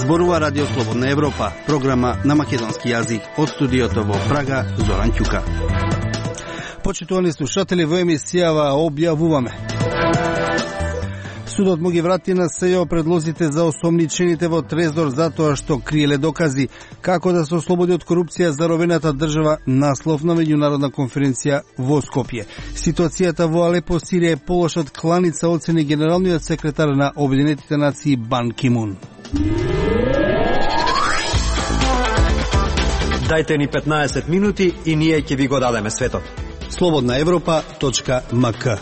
Зборува Радио Слободна Европа, програма на македонски јазик. Од студиото во Прага, Зоран Ќука. Почитувани слушатели, во емисијава објавуваме: судот му ги врати на СЈО предлозите за осомничените во Трезор затоа што криеле докази. Како да се ослободи од корупција заробената држава, наслов на меѓународна конференција во Скопје. Ситуацијата во Алепо, Сирија е полоша од кланица, оцени генералниот секретар на Обединетите нации Бан Ки Мун. Дајте ни 15 минути и ние ќе ви го дадеме светот. Слободна Европа.мк.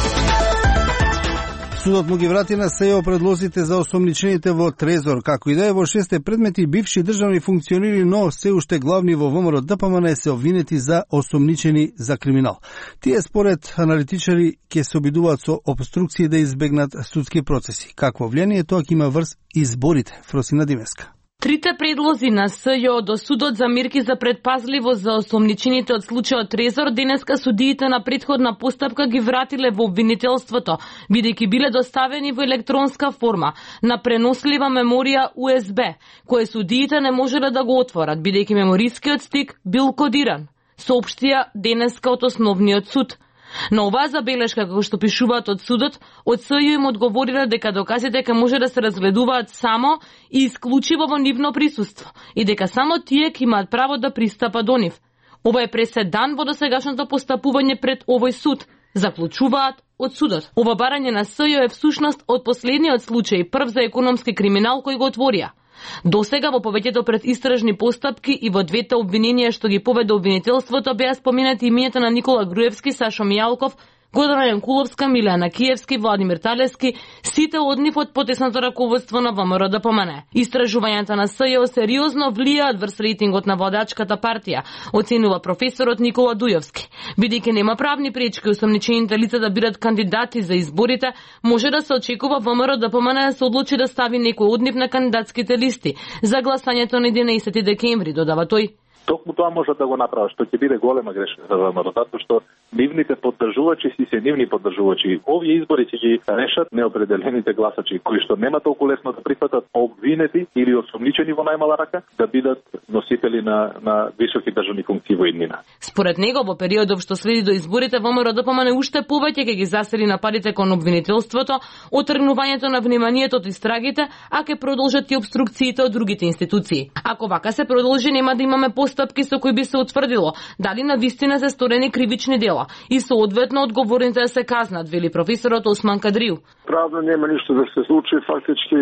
Судот му ги врати на СЈО предлозите за осомничените во Трезор, како и да е во 6 предмети бивши државни функционери, но се уште главни во ВМРО ДПМН се обвинети за осомничени за криминал. Тие според аналитичари ќе се обидуваат со обструкции да избегнат судски процеси. Какво влијание тоа ќе има врз изборите? Фросина Димеска. Трите предлози на СЈО до судот за мерки за предпазливост за осомничените од случајот Трезор денеска судиите на претходна постапка ги вратиле во обвинителството, бидејќи биле доставени во електронска форма на пренослива меморија USB, која судиите не можеле да го отворат, бидејќи меморискиот стик бил кодиран, соопштија денеска од основниот суд. На оваа забелешка, како што пишуваат од судот, од СЈО им одговориле дека доказите ќе може да се разгледуваат само и исклучиво во нивно присуство и дека само тие ќе имаат право да пристапат до нив. Ова е преседан во досегашното постапување пред овој суд, заклучуваат од судот. Ова барање на СЈО е всушност од последниот случај, прв за економски криминал кој го отворија. Досега во повеќето предистражни постапки и во двете обвиненија што ги поведе обвинителството беа споменати имињата на Никола Груевски, Сашо Мијалков, Гордана Јанкуловска, Милијана Киевски, Владимир Талевски, сите од нив од потесното раководство на ВМРО ДПМН. Истражувањата на СЈО сериозно влијаат врз рейтингот на владачката партија, оценува професорот Никола Дујовски. Бидејќи нема правни пречки осомничените лица да бидат кандидати за изборите, може да се очекува ВМРО ДПМН да се одлучи да стави некој од нив на кандидатските листи за гласањето на 11 декември, додава тој. Токму тоа може да го направи, што ќе биде голема грешка за ВМРО, затоа што нивните поддржувачи си се нивни поддржувачи. Овие избори ќе ги решат неопределените гласачи, кои што нема толку лесно да прифатат обвинети или осомничени во најмала рака да бидат носители на високи државни функции во иднина. Според него, во периодов што следи до изборите, ВМРО ДПМН уште повеќе ќе ги засили нападите кон обвинителството, отргнувањето на вниманието од истрагите, а ќе продолжат и обструкциите од другите институции. Ако вака се продолжи, нема да имаме постапки со кои би се утврдило дали навистина се сторени кривични дела и соодветно одговорните да се казнат, вели професорот Осман Кадриу. Правно нема ништо да се случи, фактички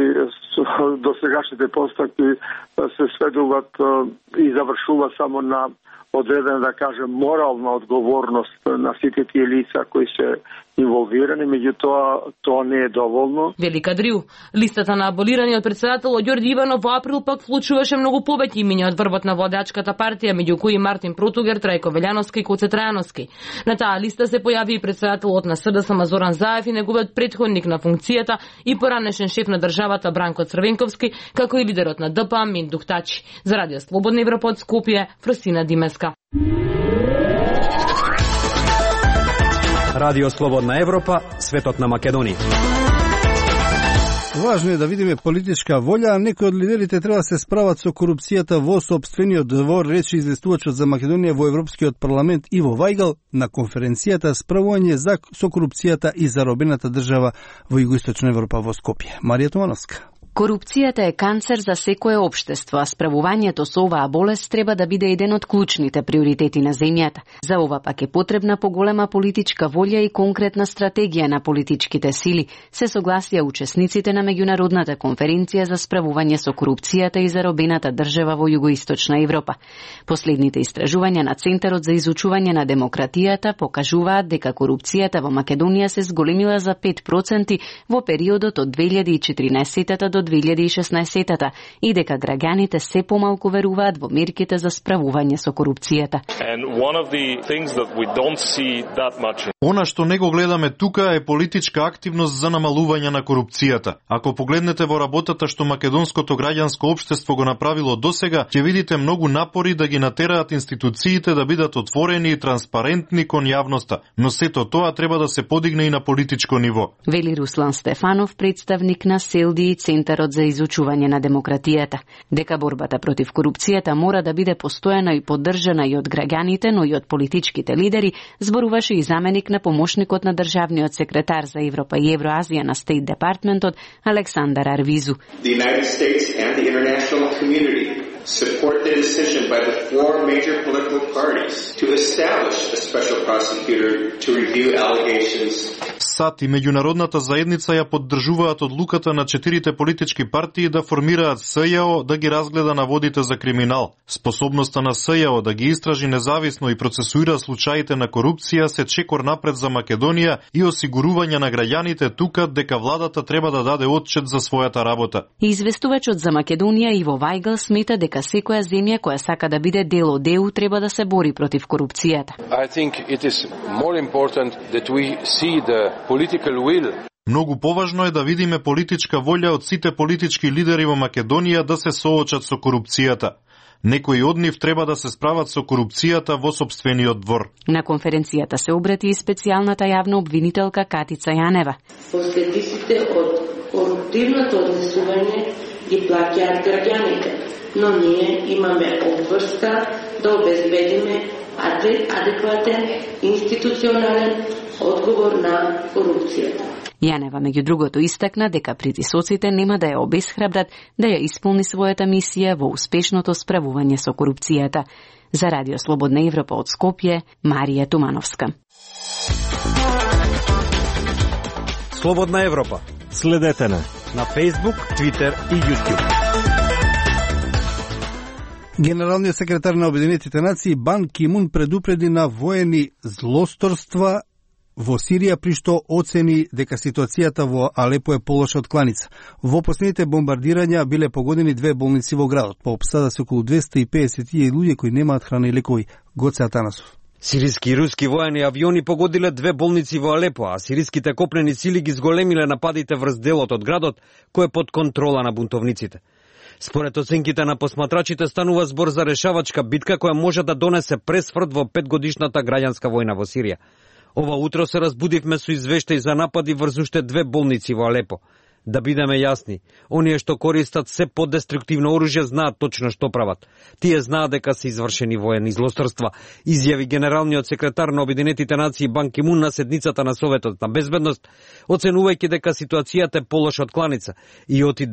до сегашните постапки се сведуваат и завршува само на одредена, да кажем, морална одговорност на сите тие лица кои се инволвирани, меѓутоа тоа не е доволно. Вели Кадриу, листата на аболираниот председател Ѓорѓи Иванов во април пак вклучуваше многу повеќе имиња од врвот на владачката партија, меѓу кои Мартин Протугер, Трајко Велјановски и Коце Трајановски. На таа листа се појави и председателот на СДСМ Зоран Заев и неговиот претходник на функцијата и поранешен шеф на државата Бранко Црвенковски, како и лидерот на ДП Миндук Тачи. За Радио Слободна Европа од Скопје, Фросина Димеска. Радио Слободна Европа, светот на Македонија. Важно е да видиме политичка волја, а некои од лидерите треба да се справат со корупцијата во сопствениот двор, рече известувачот за Македонија во Европскиот парламент Иво Вајгал на конференцијата Справување со корупцијата и заробената држава во Југоисточна Европа во Скопје. Марија Томановска. Корупцијата е канцер за секое општество, а справувањето со оваа болест треба да биде еден од клучните приоритети на земјата. За ова пак е потребна поголема политичка волја и конкретна стратегија на политичките сили, се согласија учесниците на меѓународната конференција за справување со корупцијата и заробената држава во Југоисточна Европа. Последните истражувања на Центарот за изучување на демократијата покажуваат дека корупцијата во Македонија се зголемила за 5% во периодот од 2014 до 2016 и дека граѓаните се помалку веруваат во мерките за справување со корупцијата. Она што не го гледаме тука е политичка активност за намалување на корупцијата. Ако погледнете во работата што македонското граѓанско општество го направило досега, ќе видите многу напори да ги натераат институциите да бидат отворени и транспарентни кон јавноста, но сето тоа треба да се подигне и на политичко ниво. Вели Руслан Стефанов, представник на СЕЛДИ и Центар Центарот за изучување на демократијата. Дека борбата против корупцијата мора да биде постојана и поддржана и од граѓаните, но и од политичките лидери, зборуваше и заменик на помошникот на државниот секретар за Европа и Евроазија на Стейт Департментот Александар Арвизу. The United States and the international community support the decision by the four major political parties to establish a special prosecutor to review allegations. САД и меѓународната заедница ја поддржуваат одлуката на 4 политички партии да формираат СЈО да ги разгледа наводите за криминал. Способноста на СЈО да ги истражи независно и процесуира случаите на корупција се чекор напред за Македонија и осигурување на граѓаните тука дека владата треба да даде отчет за својата работа. Известувачот за Македонија Иво Вајгал смета дека секоја земја која сака да биде дел од ЕУ треба да се бори против корупцијата. I think it is more important that we see the political will. Многу поважно е да видиме политичка волја од сите политички лидери во Македонија да се соочат со корупцијата. Некои од нив треба да се справат со корупцијата во сопствениот двор. На конференцијата се обрати и специјалната јавна обвинителка Катица Јанева. Последиците од коруптивното однесување ги плаќаат граѓаните, но ние имаме обврска да обезбедиме адекватен институционален одговор на корупцијата. Јанева меѓу другото истакна дека притисоците нема да ја обесхрабрат да ја исполни својата мисија во успешното справување со корупцијата. За Радио Слободна Европа од Скопје, Марија Тумановска. Слободна Европа. Следете на Facebook, Twitter и YouTube. Генералниот секретар на Обединетите нации Бан Ки Мун предупреди на воени злосторства во Сирија, при што оцени дека ситуацијата во Алепо е полоша од кланица. Во последните бомбардирања биле погодени 2 болници во градот. По опсада се околу 250.000 луѓе кои немаат храна и лекови. Гоце Атанасов. Сириски и руски воени авиони погодиле 2 болници во Алепо, а сириските копнени сили ги зголемиле нападите врз делот од градот, кој е под контрола на бунтовниците. Според оценките на посматрачите станува збор за решавачка битка која може да донесе пресврт во 5-годишната граѓанска војна во Сирија. Ова утро се разбудивме со извештаи за напади врз уште 2 болници во Алепо. Да бидеме јасни, оние што користат се подеструктивно оружје знаат точно што прават. Тие знаат дека се извршени воени злосторства, изјави генералниот секретар на Обединетите нации Бан Ки Мун на седницата на Советот на безбедност, оценувајќи дека ситуацијата е полоша од кланица и оти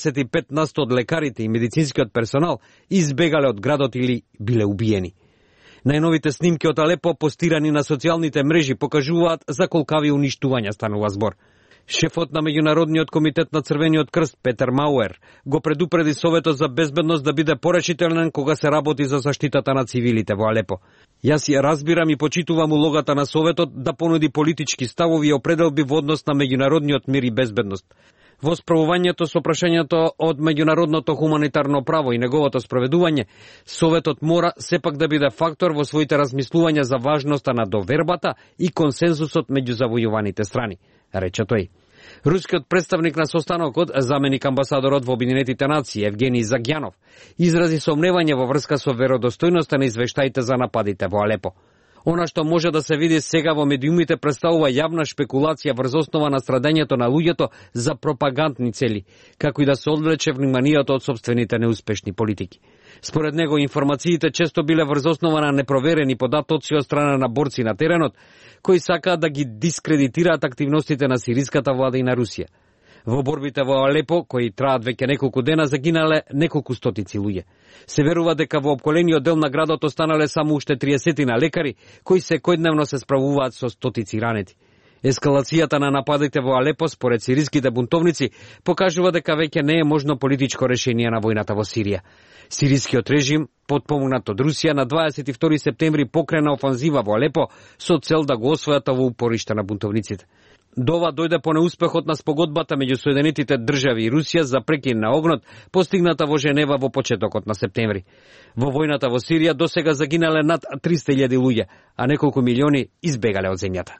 95% од лекарите и медицинскиот персонал избегале од градот или биле убиени. Најновите снимки од Алепо постирани на социјалните мрежи покажуваат за колкави уништувања станува збор. Шефот на Меѓународниот комитет на Црвениот крст Петер Мауер го предупреди Советот за безбедност да биде порешителен кога се работи за заштитата на цивилите во Алепо. Јас ја разбирам и почитувам улогата на Советот да понуди политички ставови и определби во однос на меѓународниот мир и безбедност. Во справувањето со прашањето од меѓународното хуманитарно право и неговото спроведување, Советот мора сепак да биде фактор во своите размислувања за важноста на довербата и консензусот меѓу завојуваните страни, рече тој. Рускиот представник на состанокот, заменик амбасадорот во Обединетите нации Евгений Загјанов, изрази сомневање во врска со веродостојноста на извештаите за нападите во Алепо. Она што може да се види сега во медиумите представува јавна шпекулација врз основа на страдањето на луѓето за пропагандни цели, како и да се одвлече вниманието од собствените неуспешни политики. Според него, информациите често биле врз основа на непроверени податоци од страна на борци на теренот, кои сакаат да ги дискредитираат активностите на сириската влада и на Русија. Во борбите во Алепо, кои траат веќе неколку дена, загинале неколку стотици луѓе. Се верува дека во опколениот дел на градот останале само уште 30 лекари, кои секојдневно се справуваат со стотици ранети. Ескалацијата на нападите во Алепо, според сириските бунтовници, покажува дека веќе не е можно политичко решение на војната во Сирија. Сирискиот режим, подпомогнат од Русија, на 22 септември покрена офанзива во Алепо со цел да го освојат ово упориште на бунтовниците. До ова дојде по неуспехот на спогодбата меѓу Соединетите држави и Русија за прекин на огнот, постигната во Женева во почетокот на септември. Во војната во Сирија досега загинале над 300.000 луѓе, а неколку милиони избегале од земјата.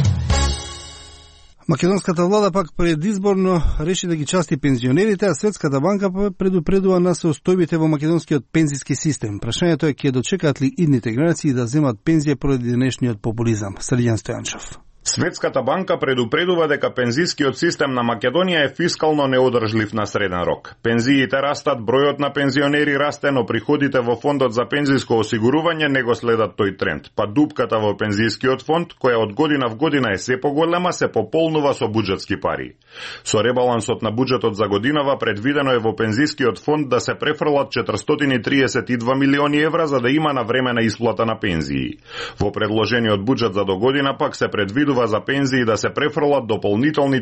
Македонската влада пак предизборно реши да ги части пензионерите, а Светската банка предупредува на состојбите во македонскиот пензиски систем. Прашањето е ќе дочекаат ли идните генерации да земат пензија поради денешниот популизам. Срđan Стојанчев. Светската банка предупредува дека пензискиот систем на Македонија е фискално неодржлив на среден рок. Пензиите растат, бројот на пензионери расте, но приходите во фондот за пензиско осигурување не го следат тој тренд. Па дупката во пензискиот фонд, која од година в година е се поголема, се пополнува со буџетски пари. Со ребалансот на буџетот за годинава предвидено е во пензискиот фонд да се префрлат 432 милиони евра за да има навремена исплата на пензии. Во предложениот буџет за догодина пак се предвидува за пензии да се префрлат дополнителни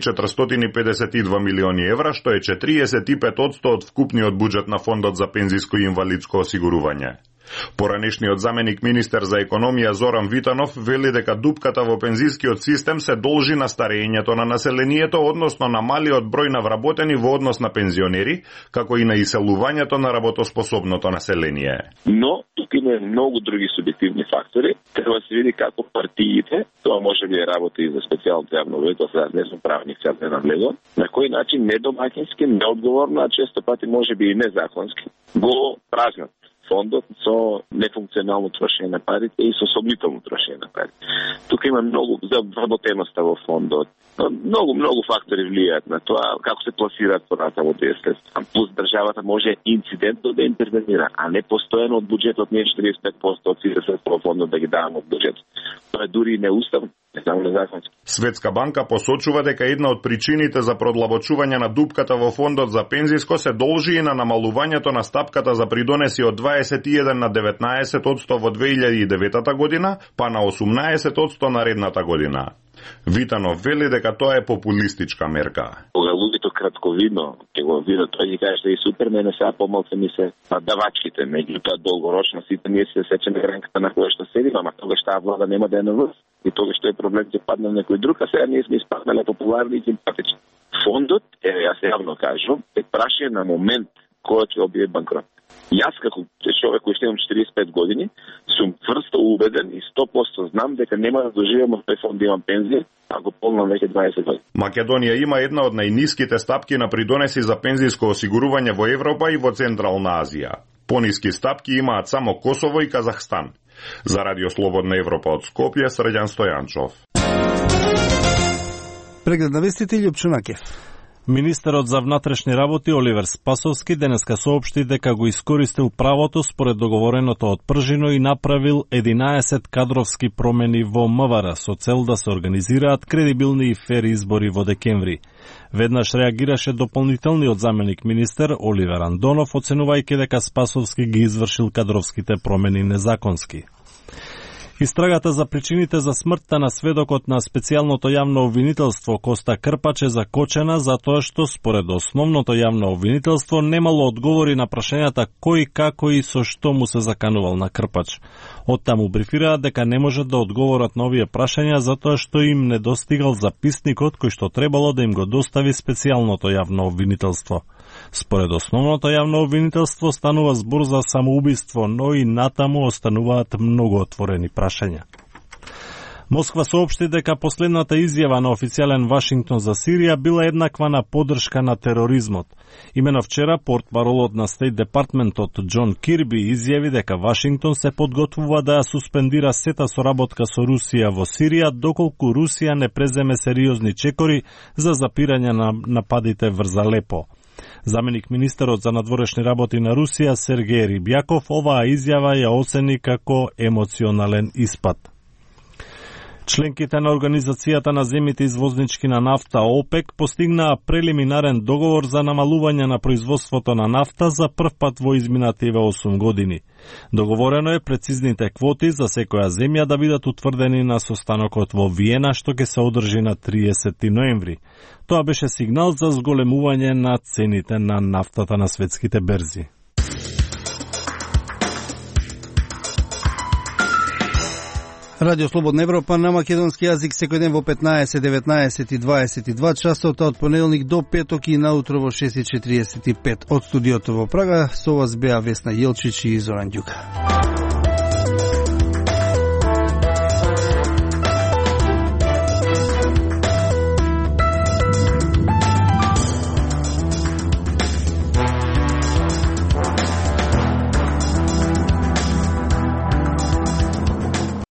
452 милиони евра, што е 45% од вкупниот буџет на фондот за пензиско и инвалидско осигурување. Поранешниот заменик министер за економија Зоран Витанов вели дека дупката во пензискиот систем се должи на старењето на населението, односно на малиот број на вработени во однос на пензионери, како и на иселувањето на работоспособното население. Но тук има многу други субјективни фактори. Треба да се види како партиите, тоа може би е работа и за специјалното јавно обвинителство, аз не сум правник, сега не навлегувам, на кој начин недомаќински, неодговорно, а често пати може би и незаконски, го празнат фондот со нефункционално трошење на парите и со сомнително трошење на парите. Тука има многу за вработеноста во фондот. Многу фактори влијаат на тоа како се пласираат понатаму тие средства. Плюс државата може инцидентно да интервенира, а не постојано од буџетот, не 45% од сите средства во фондот да ги даваме од буџетот. Тоа е дури и неуставно, не само незаконски. Светска банка посочува дека една од причините за продлабочување на дупката во фондот за пензиско се должи и на намалувањето на стапката за придонеси од 21 на 19% во 2009 година, па на 18% наредната година. Витанов вели дека тоа е популистичка мерка. Кога луѓето кратковидно ќе го видат, тој ќе каже дека и супермене сега помалку ми се давачките, меѓутоа долгорочно сите ние се сеќаме гранката на која што седиме, ама тогаш таа влада нема да е на власт. И тогаш што е проблем ќе падне на некој друг, а сега ние сме испаднале популарни и симпатични. Фондот, јас јавно кажам, е прашање на момент кој ќе објави банкрот. Јас како човек кој имам 45 години, сум тврсто убеден и 100% знам дека нема да доживеам од тој фонд да имам пензија, ако полнам веќе 20 години. Македонија има една од најниските стапки на придонеси за пензиско осигурување во Европа и во Централна Азија. Пониски стапки имаат само Косово и Казахстан. За Радио Слободна Европа од Скопје, Срđan Стојанчов. Преглед на вестите Љупчо Накев. Министерот за внатрешни работи Оливер Спасовски денеска соопшти дека го искористил правото според договореното од Пржино и направил 11 кадровски промени во МВР со цел да се организираат кредибилни и фер избори во декември. Веднаш реагираше дополнителниот заменик министер Оливер Андонов, оценувајќи дека Спасовски ги извршил кадровските промени незаконски. Истрагата за причините за смртта на сведокот на специјалното јавно обвинителство Коста Крпач е закочена затоа што според основното јавно обвинителство немало одговори на прашањата кој, како и со што му се заканувал на Крпач. Оттаму брифираат дека не можат да одговорат на овие прашања затоа што им недостигал записникот кој што требало да им го достави специјалното јавно обвинителство. Според основното јавно обвинителство станува збор за самоубиство, но и натаму остануваат многу отворени прашања. Москва соопшти дека последната изјава на официјален Вашингтон за Сирија била еднаква на поддршка на тероризмот. Имено вчера портпаролот на Стейт Департментот Џон Кирби изјави дека Вашингтон се подготвува да ја суспендира сета соработка со Русија во Сирија доколку Русија не преземе сериозни чекори за запирање на нападите врз Алепо. Заменик министерот за надворешни работи на Русија Сергеј Рибјаков оваа изјава ја оцени како емоционален испад. Членките на Организацијата на земјите извознички на нафта ОПЕК постигнаа прелиминарен договор за намалување на производството на нафта за прв пат во изминативе 8 години. Договорено е прецизните квоти за секоја земја да бидат утврдени на состанокот во Виена, што ќе се одржи на 30 ноември. Тоа беше сигнал за зголемување на цените на нафтата на светските берзи. Радио Слободна Европа на македонски јазик секој ден во 15, 19 и 22 часот од понеделник до петок и наутро во 6:45 од студиото во Прага. Со вас беа Весна Јелчич и Зоран Ѓука.